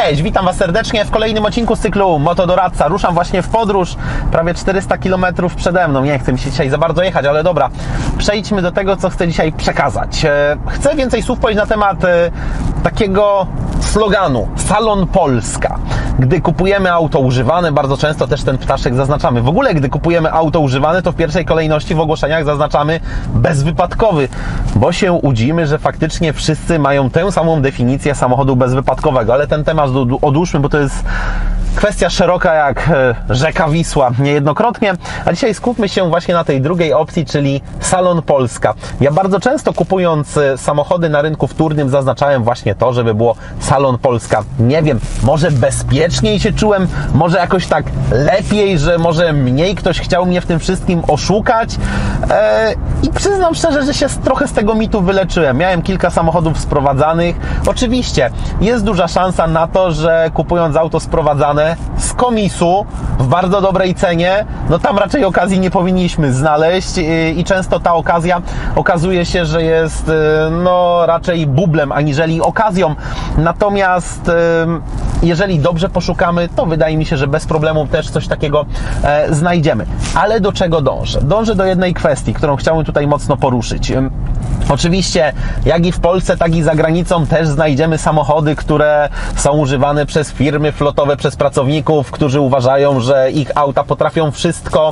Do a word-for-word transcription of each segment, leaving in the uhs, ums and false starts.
Cześć, witam Was serdecznie w kolejnym odcinku z cyklu Motodoradca. Ruszam właśnie w podróż, prawie czterysta kilometrów przede mną. Nie chcę mi się dzisiaj za bardzo jechać, ale dobra. Przejdźmy do tego, co chcę dzisiaj przekazać. Chcę więcej słów powiedzieć na temat takiego sloganu Salon Polska. Gdy kupujemy auto używane, bardzo często też ten ptaszek zaznaczamy. W ogóle, gdy kupujemy auto używane, to w pierwszej kolejności w ogłoszeniach zaznaczamy bezwypadkowy, bo się łudzimy, że faktycznie wszyscy mają tę samą definicję samochodu bezwypadkowego, ale ten temat odłóżmy, bo to jest kwestia szeroka jak rzeka Wisła niejednokrotnie, a dzisiaj skupmy się właśnie na tej drugiej opcji, czyli Salon Polska. Ja bardzo często kupując samochody na rynku wtórnym zaznaczałem właśnie to, żeby było Salon Polska. Nie wiem, może bezpieczniej się czułem, może jakoś tak lepiej, że może mniej ktoś chciał mnie w tym wszystkim oszukać eee, i przyznam szczerze, że się trochę z tego mitu wyleczyłem. Miałem kilka samochodów sprowadzanych. Oczywiście jest duża szansa na to, że kupując auto sprowadzane z komisu w bardzo dobrej cenie, no tam raczej okazji nie powinniśmy znaleźć i, i często ta okazja okazuje się, że jest no raczej bublem aniżeli okazją. Natomiast jeżeli dobrze poszukamy, to wydaje mi się, że bez problemu też coś takiego e, znajdziemy. Ale do czego dążę? Dążę do jednej kwestii, którą chciałbym tutaj mocno poruszyć. Oczywiście, jak i w Polsce, tak i za granicą też znajdziemy samochody, które są używane przez firmy flotowe, przez pracowników, którzy uważają, że ich auta potrafią wszystko,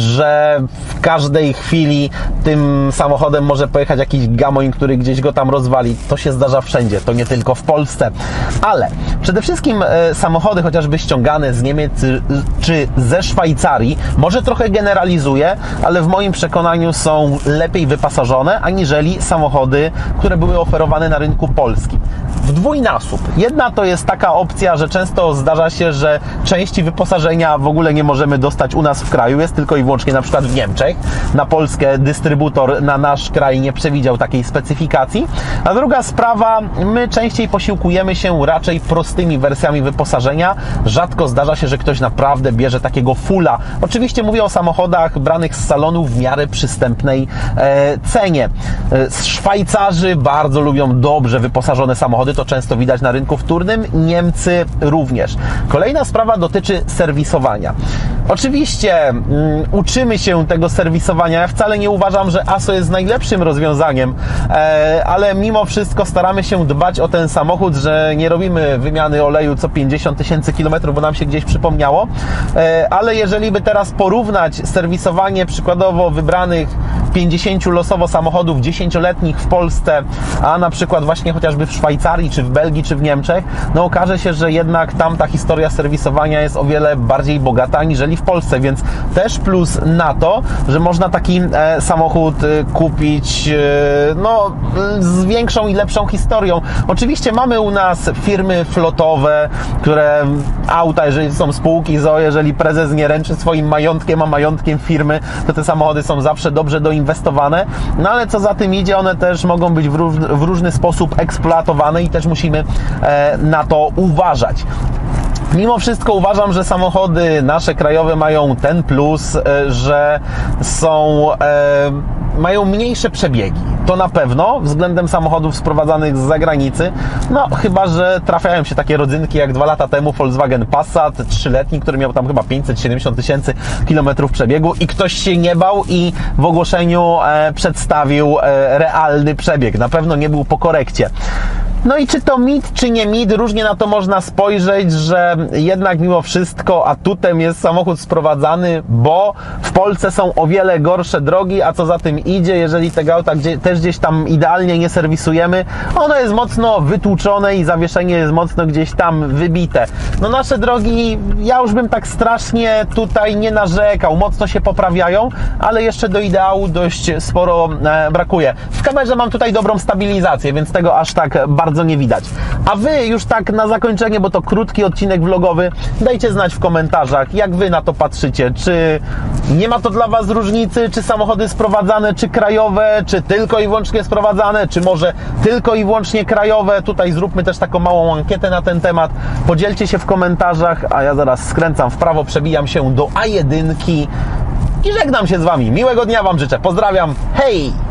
że w każdej chwili tym samochodem może pojechać jakiś gamoń, który gdzieś go tam rozwali. To się zdarza wszędzie, to nie tylko w Polsce. Ale przede wszystkim e, samochody chociażby ściągane z Niemiec czy ze Szwajcarii, może trochę generalizuję, ale w moim przekonaniu są lepiej wyposażone aniżeli samochody, które były oferowane na rynku polskim. W dwójnasób. Jedna to jest taka opcja, że często zdarza się, że części wyposażenia w ogóle nie możemy dostać u nas w kraju, jest tylko i wyłącznie na przykład w Niemczech. Na Polskę dystrybutor na nasz kraj nie przewidział takiej specyfikacji. A druga sprawa, my częściej posiłkujemy się raczej prostymi wersjami wyposażenia. Rzadko zdarza się, że ktoś naprawdę bierze takiego fulla. Oczywiście mówię o samochodach branych z salonu w miarę przystępnej e, cenie. E, Szwajcarzy bardzo lubią dobrze wyposażone samochody, to często widać na rynku wtórnym, Niemcy również. Kolejna sprawa dotyczy serwisowania. Oczywiście um, uczymy się tego serwisowania. Ja wcale nie uważam, że A S O jest najlepszym rozwiązaniem, e, ale mimo wszystko staramy się dbać o ten samochód, że nie robimy wymiany oleju co pięćdziesiąt tysięcy kilometrów, bo nam się gdzieś przypomniało, e, ale jeżeli by teraz porównać serwisowanie przykładowo wybranych pięćdziesięciu losowo samochodów dziesięcioletnich w Polsce, a na przykład właśnie chociażby w Szwajcarii, czy w Belgii, czy w Niemczech, no okaże się, że jednak tam ta historia serwisowania jest o wiele bardziej bogata aniżeli w Polsce, więc też plus na to, że można taki e, samochód e, kupić e, no, z większą i lepszą historią. Oczywiście mamy u nas firmy flotowe, które auta, jeżeli są spółki z o o, jeżeli prezes nie ręczy swoim majątkiem, a majątkiem firmy, to te samochody są zawsze dobrze doinwestowane, no ale co za tym idzie, one też mogą być w, róż, w różny sposób eksploatowane i też musimy e, na to uważać. Mimo wszystko uważam, że samochody nasze krajowe mają ten plus, że są, e, mają mniejsze przebiegi. To na pewno względem samochodów sprowadzanych z zagranicy. No chyba że trafiają się takie rodzynki jak dwa lata temu Volkswagen Passat trzyletni, który miał tam chyba pięćset siedemdziesiąt tysięcy kilometrów przebiegu i ktoś się nie bał i w ogłoszeniu e, przedstawił e, realny przebieg. Na pewno nie był po korekcie. No i czy to mit, czy nie mit, różnie na to można spojrzeć, że jednak mimo wszystko atutem jest samochód sprowadzany, bo w Polsce są o wiele gorsze drogi, a co za tym idzie, jeżeli tego auta gdzie, też gdzieś tam idealnie nie serwisujemy, ono jest mocno wytłuczone i zawieszenie jest mocno gdzieś tam wybite. No nasze drogi, ja już bym tak strasznie tutaj nie narzekał, mocno się poprawiają, ale jeszcze do ideału dość sporo e, brakuje. W kamerze mam tutaj dobrą stabilizację, więc tego aż tak bardzo bardzo nie widać. A Wy już tak na zakończenie, bo to krótki odcinek vlogowy, dajcie znać w komentarzach, jak Wy na to patrzycie. Czy nie ma to dla Was różnicy, czy samochody sprowadzane, czy krajowe, czy tylko i wyłącznie sprowadzane, czy może tylko i wyłącznie krajowe. Tutaj zróbmy też taką małą ankietę na ten temat. Podzielcie się w komentarzach, a ja zaraz skręcam w prawo, przebijam się do A jeden i żegnam się z Wami. Miłego dnia Wam życzę. Pozdrawiam. Hej!